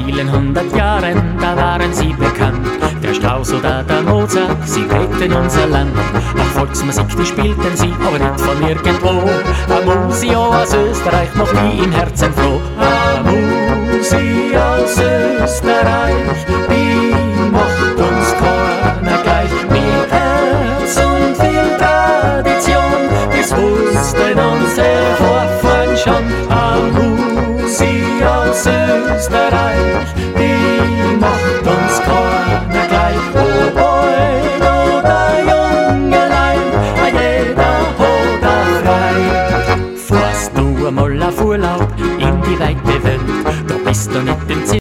vielen 100 Jahren, da waren sie bekannt. Der Strauß oder der Mozart, sie prägten unser Land. Auch Volksmusik, die spielten sie, aber nicht von irgendwo. A Musi aus Österreich, noch nie im Herzen froh. A Musi aus Österreich, die macht uns keiner gleich. Mit Herz und viel Tradition, das wussten unsere Vorfahren schon. A Musi aus Österreich, die